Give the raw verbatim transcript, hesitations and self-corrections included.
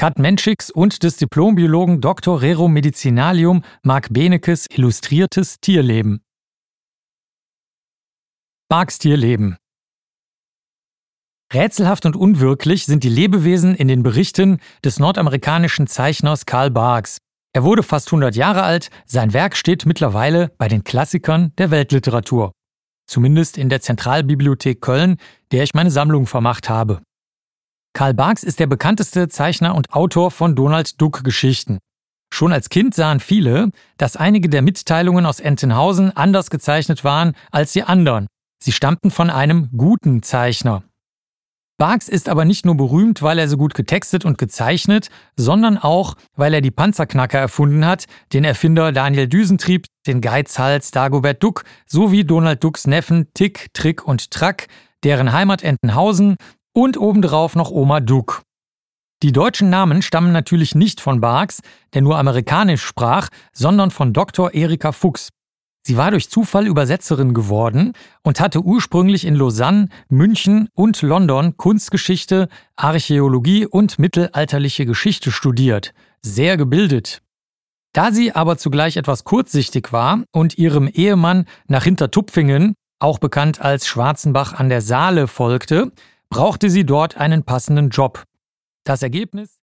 Kat Menschicks und des Diplombiologen Doktor Rerum Medicinalium Marc Benekes Illustriertes Tierleben. Barks Tierleben. Rätselhaft und unwirklich sind die Lebewesen in den Berichten des nordamerikanischen Zeichners Carl Barks. Er wurde fast hundert Jahre alt, sein Werk steht mittlerweile bei den Klassikern der Weltliteratur. Zumindest in der Zentralbibliothek Köln, der ich meine Sammlung vermacht habe. Carl Barks ist der bekannteste Zeichner und Autor von Donald Duck-Geschichten. Schon als Kind sahen viele, dass einige der Mitteilungen aus Entenhausen anders gezeichnet waren als die anderen. Sie stammten von einem guten Zeichner. Barks ist aber nicht nur berühmt, weil er so gut getextet und gezeichnet, sondern auch, weil er die Panzerknacker erfunden hat, den Erfinder Daniel Düsentrieb, den Geizhals Dagobert Duck sowie Donald Ducks Neffen Tick, Trick und Track, deren Heimat Entenhausen und obendrauf noch Oma Duck. Die deutschen Namen stammen natürlich nicht von Barks, der nur amerikanisch sprach, sondern von Doktor Erika Fuchs. Sie war durch Zufall Übersetzerin geworden und hatte ursprünglich in Lausanne, München und London Kunstgeschichte, Archäologie und mittelalterliche Geschichte studiert. Sehr gebildet. Da sie aber zugleich etwas kurzsichtig war und ihrem Ehemann nach Hintertupfingen, auch bekannt als Schwarzenbach an der Saale, folgte, brauchte sie dort einen passenden Job. Das Ergebnis?